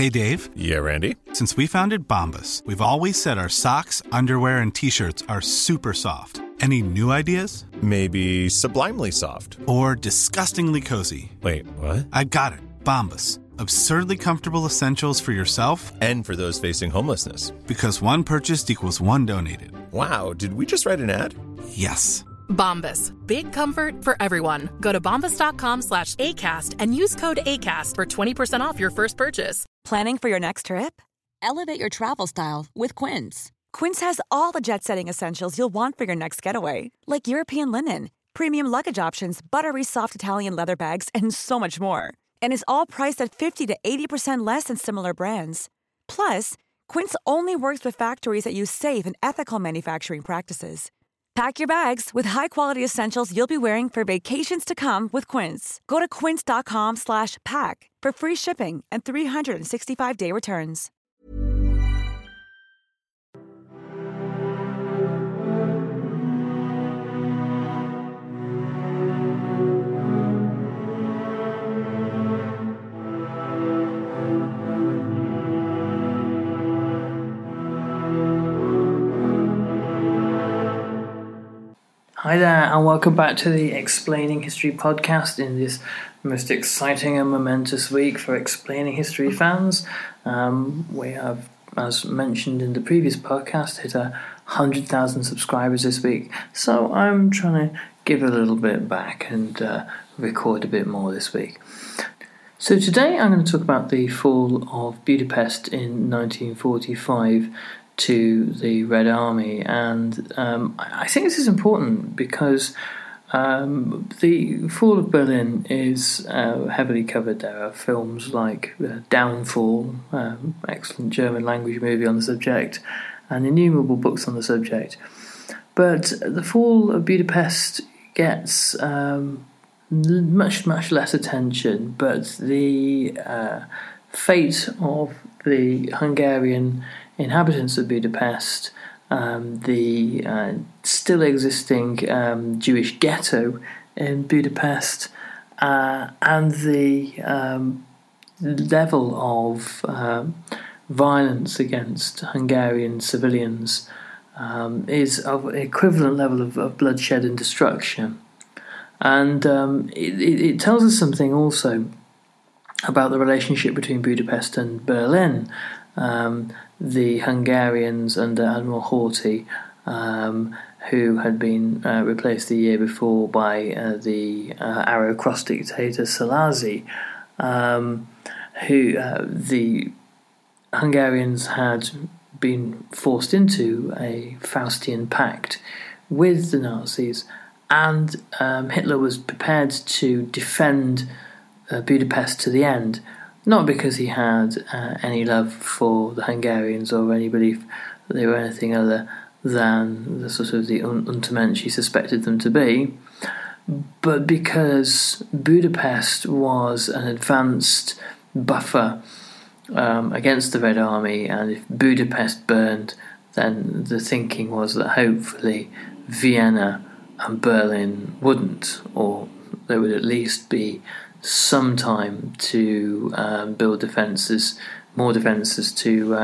Hey, Dave. Yeah, Randy? Since we founded Bombas, we've always said our socks, underwear, and T-shirts are super soft. Any new ideas? Maybe sublimely soft. Or disgustingly cozy. Wait, what? I got it. Bombas. Absurdly comfortable essentials for yourself and for those facing homelessness. Because one purchased equals one donated. Wow, did we just write an ad? Yes. Bombas. Big comfort for everyone. Go to bombas.com/ACAST and use code ACAST for 20% off your first purchase. Planning for your next trip? Elevate your travel style with Quince. Quince has all the jet-setting essentials you'll want for your next getaway, like European linen, premium luggage options, buttery soft Italian leather bags, and so much more. And is all priced at 50 to 80% less than similar brands. Plus, Quince only works with factories that use safe and ethical manufacturing practices. Pack your bags with high-quality essentials you'll be wearing for vacations to come with Quince. Go to quince.com/pack for free shipping and 365-day returns. Hi there, and welcome back to the Explaining History podcast in this most exciting and momentous week for explaining history fans. We have, as mentioned in the previous podcast, hit 100,000 subscribers this week, so I'm trying to give a little bit back and record a bit more this week. So today I'm going to talk about the fall of Budapest in 1945 to the Red Army, and I think this is important because the fall of Berlin is heavily covered. There are films like Downfall, excellent German language movie on the subject, and innumerable books on the subject. But the fall of Budapest gets much less attention, but the fate of the Hungarian inhabitants of Budapest, the still existing Jewish ghetto in Budapest, and the level of violence against Hungarian civilians is of an equivalent level of bloodshed and destruction. And it tells us something also about the relationship between Budapest and Berlin. The Hungarians under Admiral Horthy, who had been replaced the year before by the Arrow Cross dictator Szálasi, who the Hungarians had been forced into a Faustian pact with the Nazis, and Hitler was prepared to defend Budapest to the end. Not because he had any love for the Hungarians or any belief that they were anything other than the sort of the Untermensch he suspected them to be, but because Budapest was an advanced buffer against the Red Army, and if Budapest burned, then the thinking was that hopefully Vienna and Berlin wouldn't, or there would at least be some time to build defences, more defences to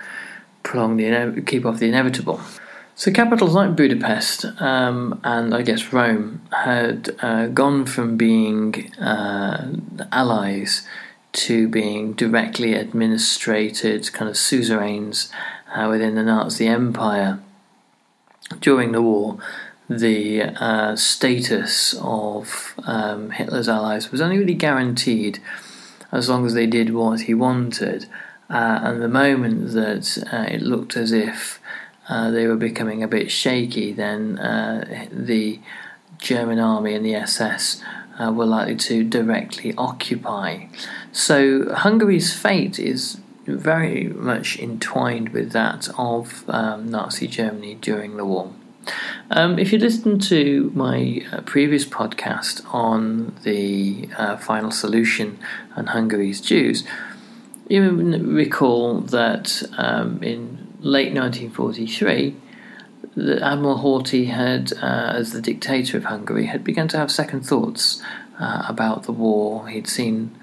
keep off the inevitable. So capitals like Budapest and I guess Rome had gone from being allies to being directly administrated kind of suzerains within the Nazi Empire. During the war, the status of Hitler's allies was only really guaranteed as long as they did what he wanted. And the moment that it looked as if they were becoming a bit shaky, then the German army and the SS were likely to directly occupy. So Hungary's fate is very much entwined with that of Nazi Germany during the war. If you listen to my previous podcast on the final solution and Hungary's Jews, you recall that in late 1943, Admiral Horthy had, as the dictator of Hungary, had begun to have second thoughts about the war. He'd seen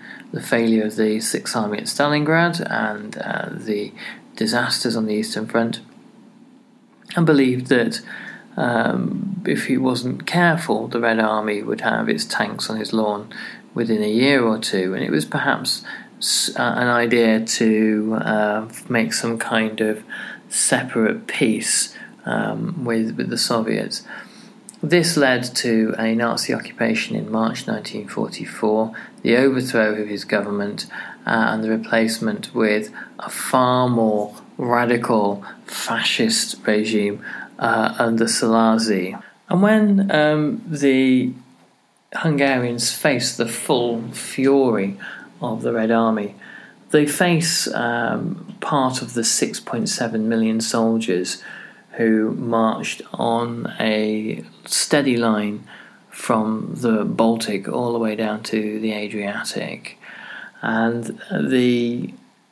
the failure of the Sixth Army at Stalingrad and the disasters on the Eastern Front, and believed that if he wasn't careful, the Red Army would have its tanks on his lawn within a year or two, and it was perhaps an idea to make some kind of separate peace with the Soviets. This led to a Nazi occupation in March 1944, the overthrow of his government, and the replacement with a far more radical fascist regime under Szalasi. And when the Hungarians face the full fury of the Red Army, they face part of the 6.7 million soldiers who marched on a steady line from the Baltic all the way down to the Adriatic. And the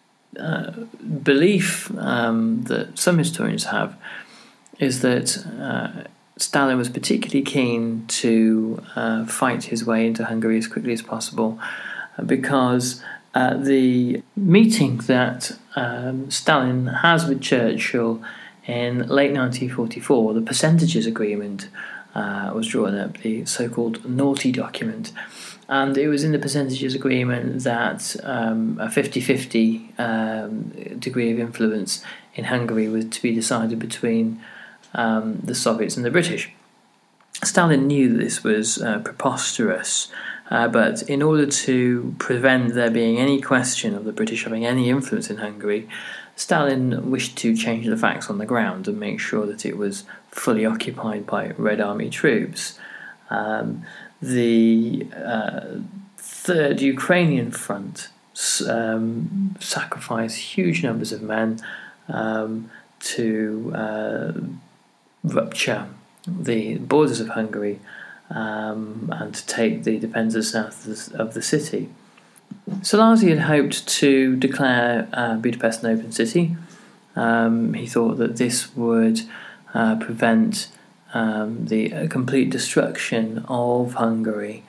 belief that some historians have is that Stalin was particularly keen to fight his way into Hungary as quickly as possible, because the meeting that Stalin has with Churchill in late 1944, the percentages agreement was drawn up, the so-called Naughty document, and it was in the percentages agreement that a 50-50 degree of influence in Hungary was to be decided between the Soviets and the British. Stalin knew that this was preposterous, but in order to prevent there being any question of the British having any influence in Hungary, Stalin wished to change the facts on the ground and make sure that it was fully occupied by Red Army troops. The Third Ukrainian Front sacrificed huge numbers of men to rupture the borders of Hungary and to take the defences south of the city. Szalasi had hoped to declare Budapest an open city. He thought that this would prevent the complete destruction of Hungary.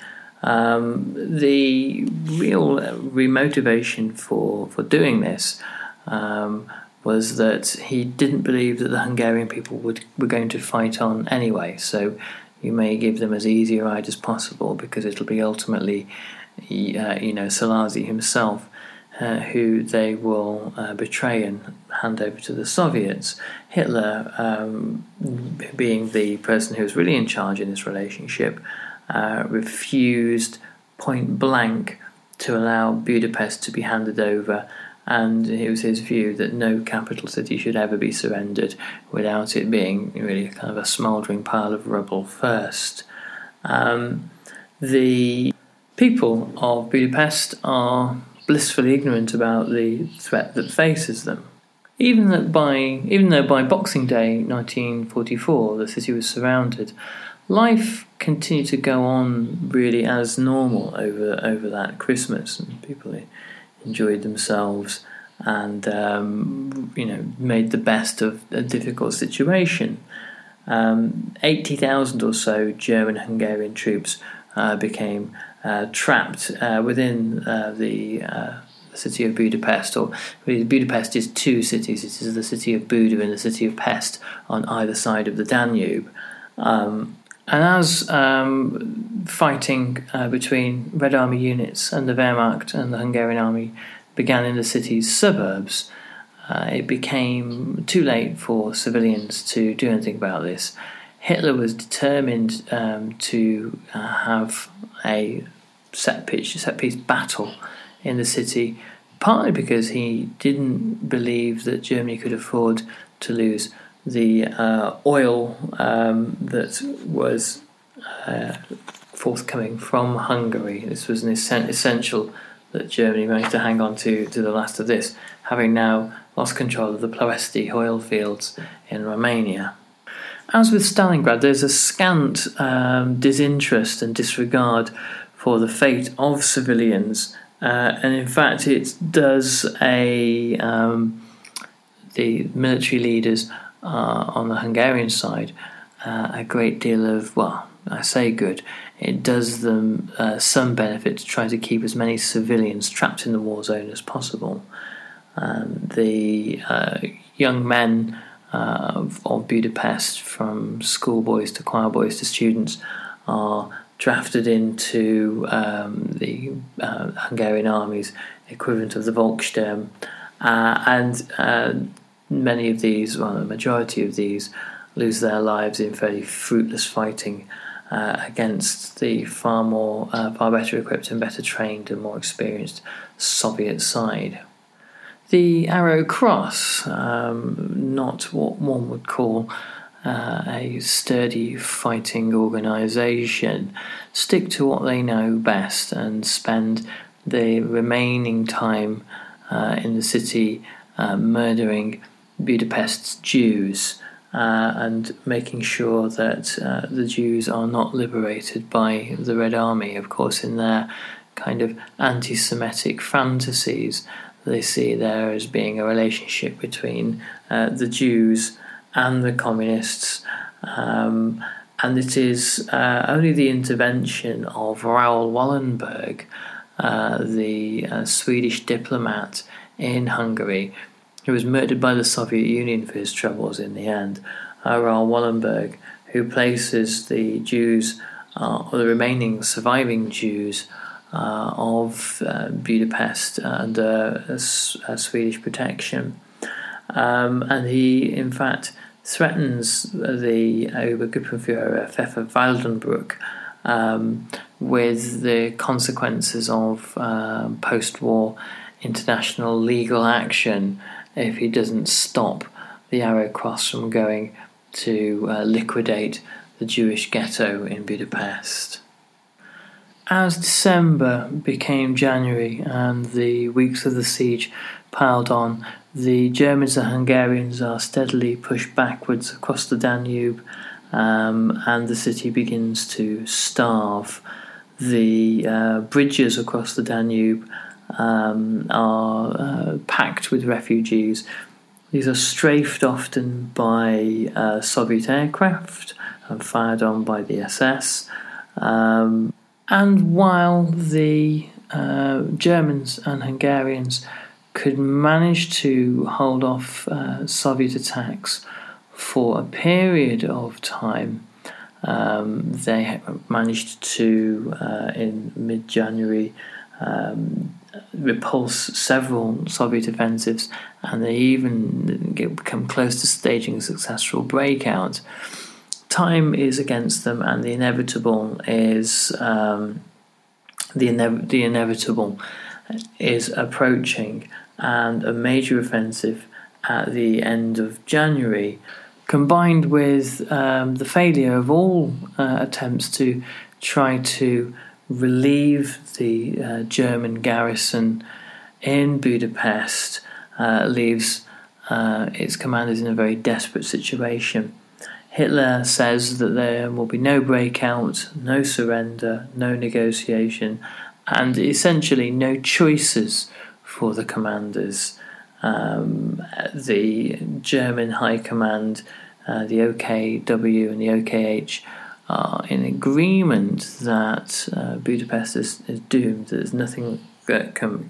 The real remotivation for doing this was that he didn't believe that the Hungarian people were going to fight on anyway, so you may give them as easy a ride as possible, because it'll be ultimately Szalasi himself who they will betray and hand over to the Soviets. Hitler, being the person who was really in charge in this relationship, refused point blank to allow Budapest to be handed over, and it was his view that no capital city should ever be surrendered without it being really kind of a smouldering pile of rubble first. The people of Budapest are blissfully ignorant about the threat that faces them. Even though by Boxing Day 1944 the city was surrounded, life continued to go on really as normal over that Christmas, and people enjoyed themselves and made the best of a difficult situation. 80,000 or so German Hungarian troops became trapped within the city of Budapest, or really Budapest is two cities. It is the city of Buda and the city of Pest on either side of the Danube. And as fighting between Red Army units and the Wehrmacht and the Hungarian army began in the city's suburbs, it became too late for civilians to do anything about this. Hitler was determined to have a set piece battle in the city, partly because he didn't believe that Germany could afford to lose the oil that was forthcoming from Hungary. This was an essential that Germany managed to hang on to the last of this, having now lost control of the Ploesti oil fields in Romania. As with Stalingrad, there's a scant disinterest and disregard for the fate of civilians, and in fact it does the military leaders on the Hungarian side a great deal of, I say good, it does them some benefit to try to keep as many civilians trapped in the war zone as possible. The young men of Budapest, from schoolboys to choir boys to students, are drafted into the Hungarian army's equivalent of the Volkssturm, and many of these, well, the majority of these, lose their lives in fairly fruitless fighting against the far better equipped and better trained and more experienced Soviet side. The Arrow Cross, not what one would call a sturdy fighting organisation, stick to what they know best and spend the remaining time in the city murdering Budapest's Jews and making sure that the Jews are not liberated by the Red Army. Of course, in their kind of anti-Semitic fantasies, they see there as being a relationship between the Jews and the communists, and it is only the intervention of Raoul Wallenberg, the Swedish diplomat in Hungary, who was murdered by the Soviet Union for his troubles in the end. Raoul Wallenberg, who places the Jews, or the remaining surviving Jews, of Budapest under Swedish protection. And he, in fact, threatens the Obergruppenführer Pfeffer Waldenbruck with the consequences of post-war international legal action if he doesn't stop the Arrow Cross from going to liquidate the Jewish ghetto in Budapest. As December became January and the weeks of the siege piled on, the Germans and Hungarians are steadily pushed backwards across the Danube, and the city begins to starve. The bridges across the Danube are packed with refugees. These are strafed often by Soviet aircraft and fired on by the SS. And while the Germans and Hungarians could manage to hold off Soviet attacks for a period of time, they managed to, in mid-January, repulse several Soviet offensives, and they even become close to staging a successful breakout. Time is against them, and the inevitable is the inevitable is approaching, and a major offensive at the end of January, combined with the failure of all attempts to try to relieve the German garrison in Budapest, leaves its commanders in a very desperate situation. Hitler says that there will be no breakout, no surrender, no negotiation, and essentially no choices for the commanders. The German High Command, the OKW and the OKH, are in agreement that Budapest is doomed. There's nothing that can.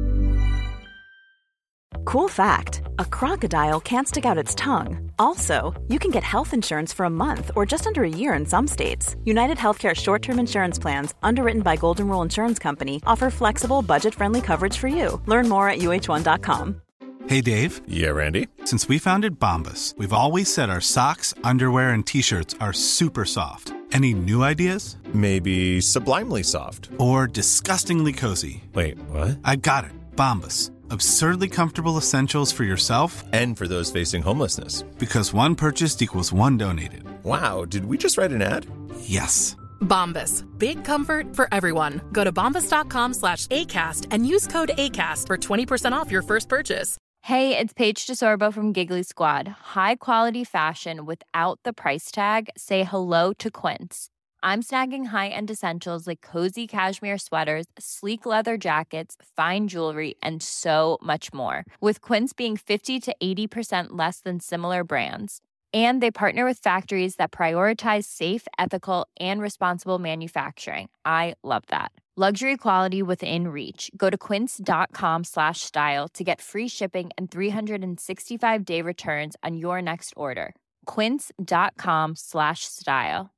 Cool fact, a crocodile can't stick out its tongue. Also, you can get health insurance for a month or just under a year in some states. United Healthcare short-term insurance plans, underwritten by Golden Rule Insurance Company, offer flexible, budget-friendly coverage for you. Learn more at UH1.com. Hey, Dave. Yeah, Randy. Since we founded Bombas, we've always said our socks, underwear, and T-shirts are super soft. Any new ideas? Maybe sublimely soft. Or disgustingly cozy. Wait, what? I got it. Bombas. Absurdly comfortable essentials for yourself And for those facing homelessness. because one purchased equals one donated. Wow, did we just write an ad? Yes. Bombas. Big comfort for everyone. Go to bombas.com/ACAST and use code ACAST for 20% off your first purchase. Hey, it's Paige DeSorbo from Giggly Squad. High quality fashion without the price tag. Say hello to Quince. I'm snagging high-end essentials like cozy cashmere sweaters, sleek leather jackets, fine jewelry, and so much more. With Quince being 50 to 80% less than similar brands. And they partner with factories that prioritize safe, ethical, and responsible manufacturing. I love that. Luxury quality within reach. Go to quince.com/style to get free shipping and 365-day returns on your next order. Quince.com/style.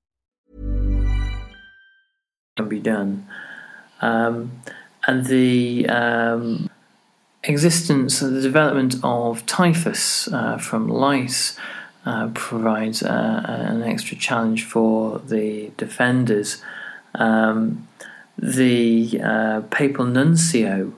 Can be done. And the existence of the development of typhus from lice provides an extra challenge for the defenders. The papal nuncio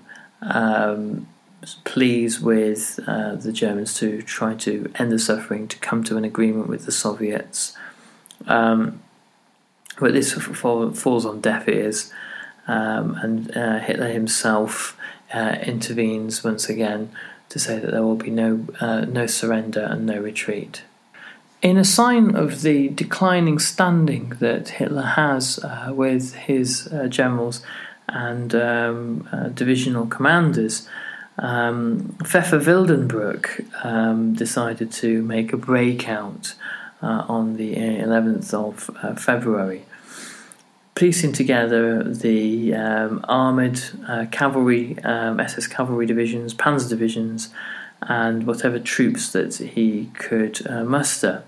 pleads with the Germans to try to end the suffering, to come to an agreement with the Soviets. But this falls on deaf ears, and Hitler himself intervenes once again to say that there will be no surrender and no retreat. In a sign of the declining standing that Hitler has with his generals and divisional commanders, Pfeffer Wildenbruch decided to make a breakout on the 11th of February, piecing together the armoured cavalry, SS cavalry divisions, panzer divisions, and whatever troops that he could muster.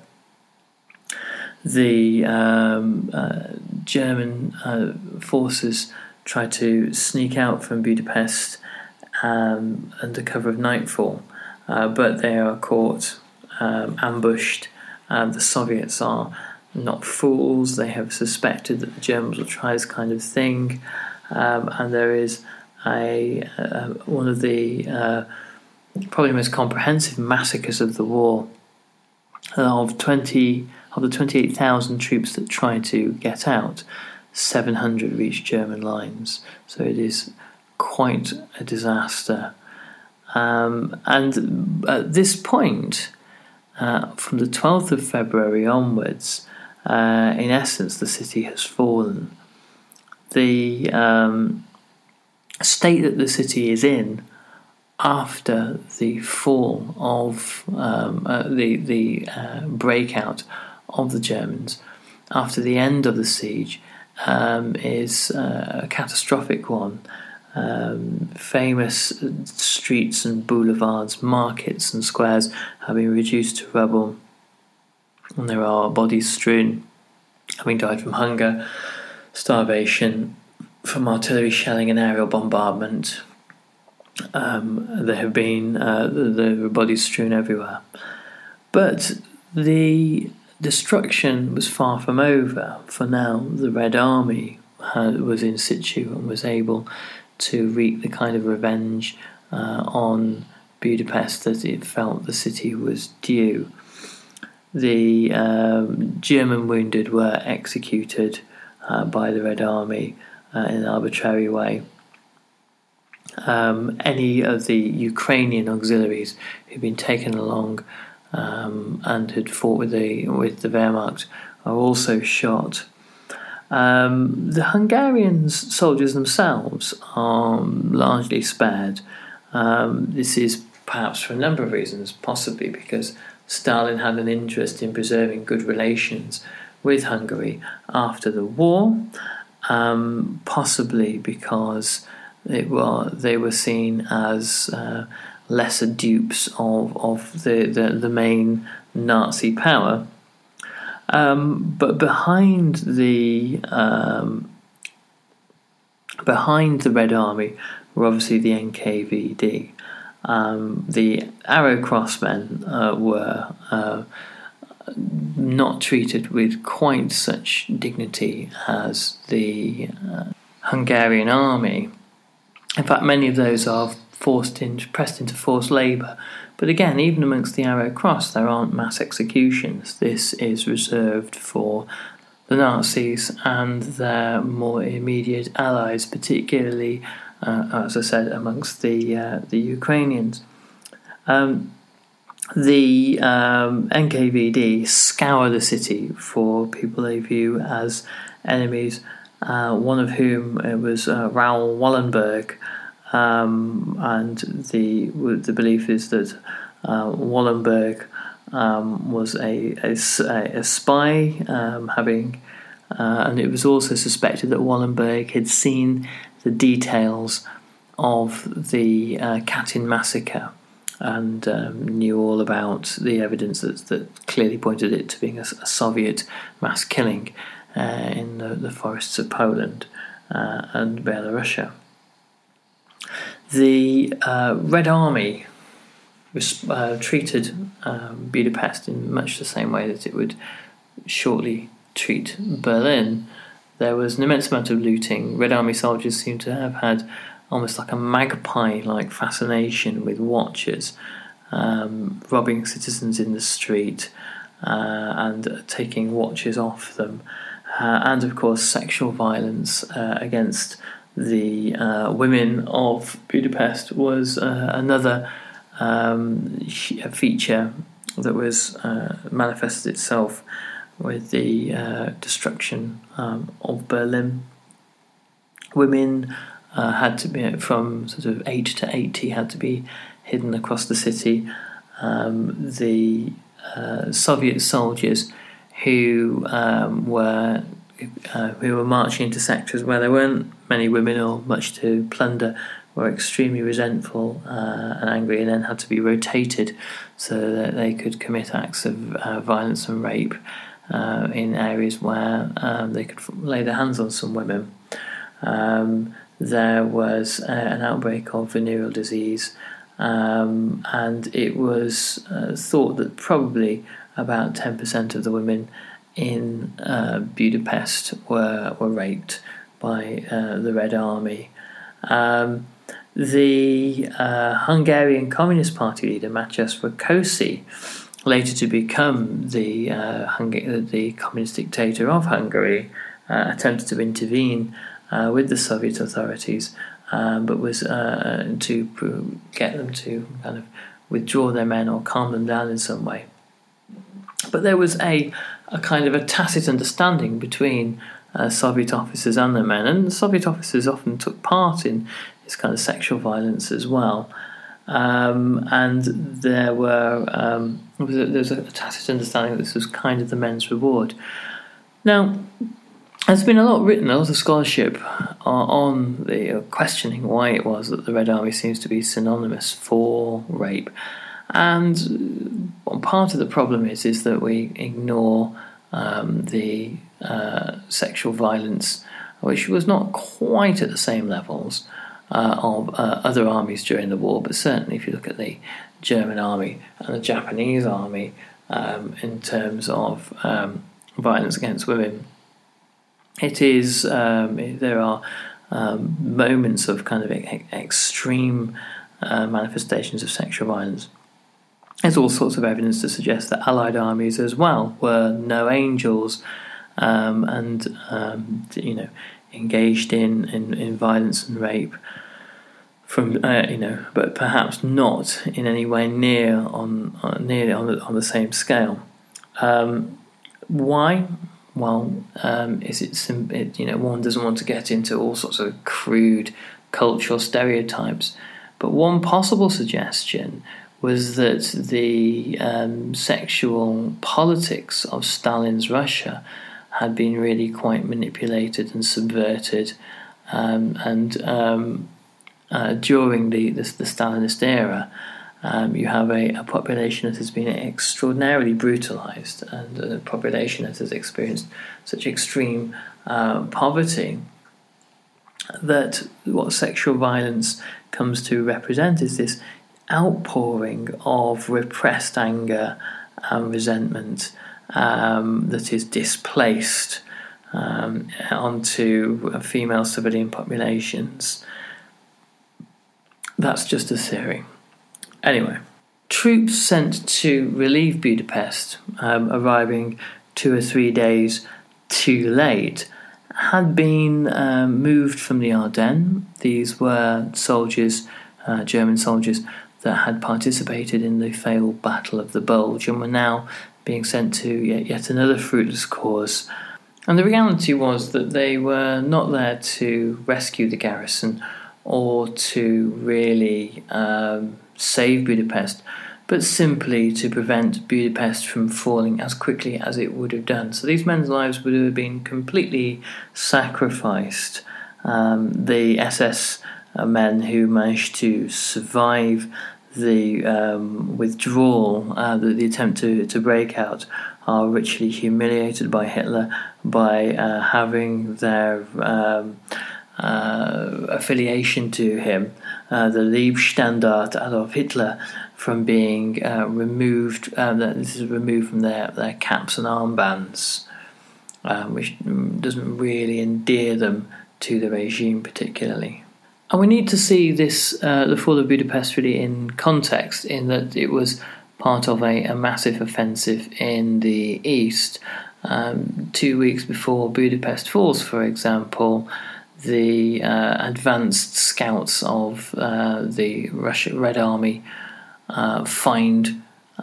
The German forces tried to sneak out from Budapest under cover of nightfall, but they are caught, ambushed. The Soviets are not fools. They have suspected that the Germans will try this kind of thing, and there is one of the probably most comprehensive massacres of the war of the 28,000 troops that tried to get out. 700 reached German lines, so it is quite a disaster. And at this point, from the 12th of February onwards, in essence, the city has fallen. The state that the city is in after the fall of the breakout of the Germans, after the end of the siege, is a catastrophic one. Famous streets and boulevards, markets and squares have been reduced to rubble, and there are bodies strewn, having died from hunger, starvation, from artillery shelling and aerial bombardment. There have been the bodies strewn everywhere. But the destruction was far from over, for now the Red Army was in situ and was able to wreak the kind of revenge on Budapest that it felt the city was due. The German wounded were executed by the Red Army in an arbitrary way. Any of the Ukrainian auxiliaries who'd been taken along and had fought with the Wehrmacht are also shot. The Hungarian soldiers themselves are largely spared. This is perhaps for a number of reasons, possibly because Stalin had an interest in preserving good relations with Hungary after the war, possibly because they were seen as lesser dupes of the main Nazi power. But behind the Red Army were obviously the NKVD. The Arrow Crossmen were not treated with quite such dignity as the Hungarian army. In fact, many of those are pressed into forced labour. But again, even amongst the Arrow Cross, there aren't mass executions. This is reserved for the Nazis and their more immediate allies, particularly, as I said, amongst the Ukrainians. The NKVD scour the city for people they view as enemies, one of whom was Raoul Wallenberg, and the belief is that Wallenberg was a spy, and it was also suspected that Wallenberg had seen the details of the Katyn massacre and knew all about the evidence that clearly pointed it to being a Soviet mass killing in the forests of Poland and Belarusia. The Red Army treated Budapest in much the same way that it would shortly treat Berlin. There was an immense amount of looting. Red Army soldiers seem to have had almost like a magpie-like fascination with watches, robbing citizens in the street and taking watches off them. And of course sexual violence against the women of Budapest was another feature that was manifested itself with the destruction of Berlin. Women had to be, from sort of 8 to 80, had to be hidden across the city. The Soviet soldiers who were marching into sectors where there weren't many women or much to plunder were extremely resentful and angry, and then had to be rotated so that they could commit acts of violence and rape in areas where they could lay their hands on some women. There was an outbreak of venereal disease, and it was thought that probably about 10% of the women in Budapest were raped by the Red Army. The Hungarian Communist Party leader Mátyás Rákosi, later to become the communist dictator of Hungary, attempted to intervene with the Soviet authorities, but was to get them to kind of withdraw their men or calm them down in some way. But there was a kind of a tacit understanding between Soviet officers and their men, and the Soviet officers often took part in this kind of sexual violence as well. And there was a tacit understanding that this was kind of the men's reward. Now, there's been a lot of scholarship on the questioning why it was that the Red Army seems to be synonymous for rape. And part of the problem is that we ignore the sexual violence, which was not quite at the same levels of other armies during the war, but certainly if you look at the German army and the Japanese army in terms of violence against women, it is there are moments of kind of extreme manifestations of sexual violence. There's all sorts of evidence to suggest that Allied armies as well were no angels, and engaged in violence and rape from but perhaps not in any way near on the same scale. Why? Well, one doesn't want to get into all sorts of crude cultural stereotypes, but one possible suggestion was that the sexual politics of Stalin's Russia had been really quite manipulated and subverted, and during the Stalinist era, you have a population that has been extraordinarily brutalized, and a population that has experienced such extreme poverty that what sexual violence comes to represent is this outpouring of repressed anger and resentment that is displaced onto female civilian populations. That's just a theory. Anyway, troops sent to relieve Budapest, arriving 2 or 3 days too late, had been moved from the Ardennes. These were soldiers, German soldiers, that had participated in the failed Battle of the Bulge and were now being sent to yet another fruitless cause. And the reality was that they were not there to rescue the garrison or to really save Budapest. but simply to prevent Budapest from falling as quickly as it would have done. So these men's lives would have been completely sacrificed. The SS men who managed to survive the withdrawal, the attempt to break out, are richly humiliated by Hitler by having their affiliation to him, the Leibstandard Adolf Hitler, from being removed. This is removed from their caps and armbands, which doesn't really endear them to the regime particularly. And we need to see this, the fall of Budapest, really in context, in that it was part of a massive offensive in the east. 2 weeks before Budapest falls, for example, the advanced scouts of the Russian Red Army find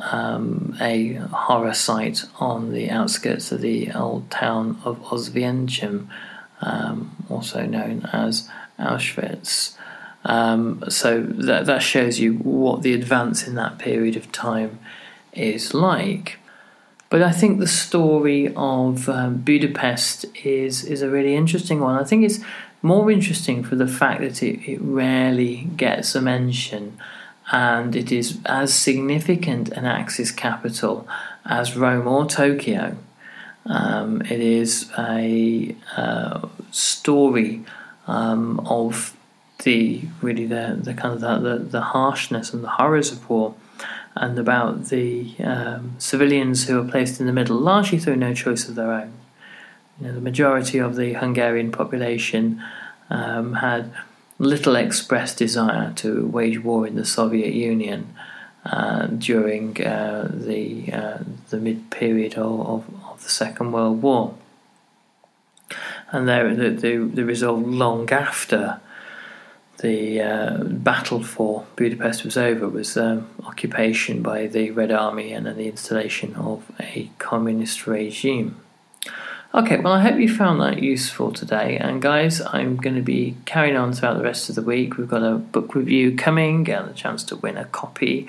a horror site on the outskirts of the old town of Oswiecim, also known as Auschwitz. So that shows you what the advance in that period of time is like. But I think the story of Budapest is a really interesting one. I think it's more interesting for the fact that it rarely gets a mention, and it is as significant an Axis capital as Rome or Tokyo. It is a story of the kind of the harshness and the horrors of war, and about the civilians who are placed in the middle, largely through no choice of their own. The majority of the Hungarian population had little expressed desire to wage war in the Soviet Union during the mid-period of the Second World War. And the result, long after the battle for Budapest was over, was occupation by the Red Army and then the installation of a communist regime. Okay, well, I hope you found that useful today. And guys, I'm going to be carrying on throughout the rest of the week. We've got a book review coming and a chance to win a copy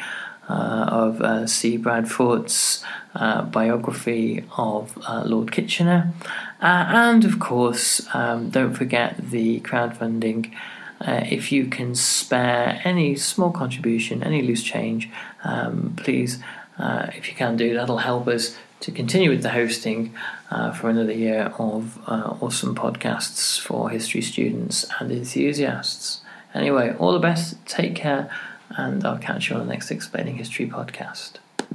of C. Bradford's biography of Lord Kitchener. And of course, don't forget the crowdfunding. If you can spare any small contribution, any loose change, please, if you can do, that'll help us to continue with the hosting for another year of awesome podcasts for history students and enthusiasts. Anyway, all the best, take care, and I'll catch you on the next Explaining History podcast.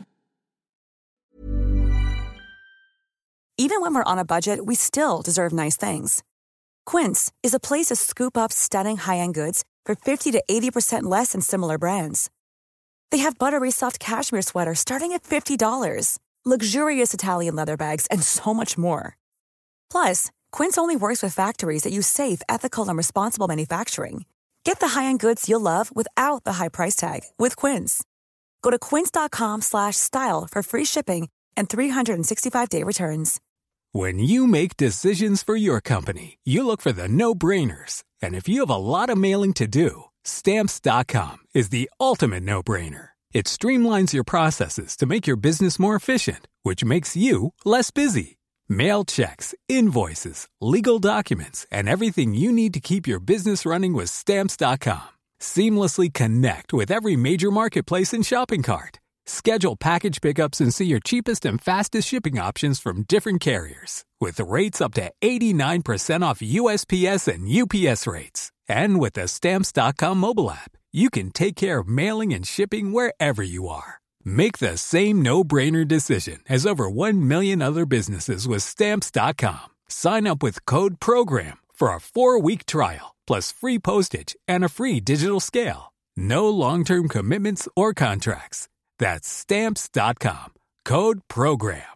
Even when we're on a budget, we still deserve nice things. Quince is a place to scoop up stunning high-end goods for 50 to 80% less than similar brands. They have buttery soft cashmere sweaters starting at $50, luxurious Italian leather bags, and so much more. Plus, Quince only works with factories that use safe, ethical, and responsible manufacturing. Get the high-end goods you'll love without the high price tag with Quince. Go to quince.com/style for free shipping and 365-day returns. When you make decisions for your company, you look for the no-brainers. And if you have a lot of mailing to do, Stamps.com is the ultimate no-brainer. It streamlines your processes to make your business more efficient, which makes you less busy. Mail checks, invoices, legal documents, and everything you need to keep your business running with Stamps.com. Seamlessly connect with every major marketplace and shopping cart. Schedule package pickups and see your cheapest and fastest shipping options from different carriers, with rates up to 89% off USPS and UPS rates. And with the Stamps.com mobile app, you can take care of mailing and shipping wherever you are. Make the same no-brainer decision as over 1 million other businesses with Stamps.com. Sign up with code PROGRAM for a 4-week trial, plus free postage and a free digital scale. No long-term commitments or contracts. That's Stamps.com. Code PROGRAM.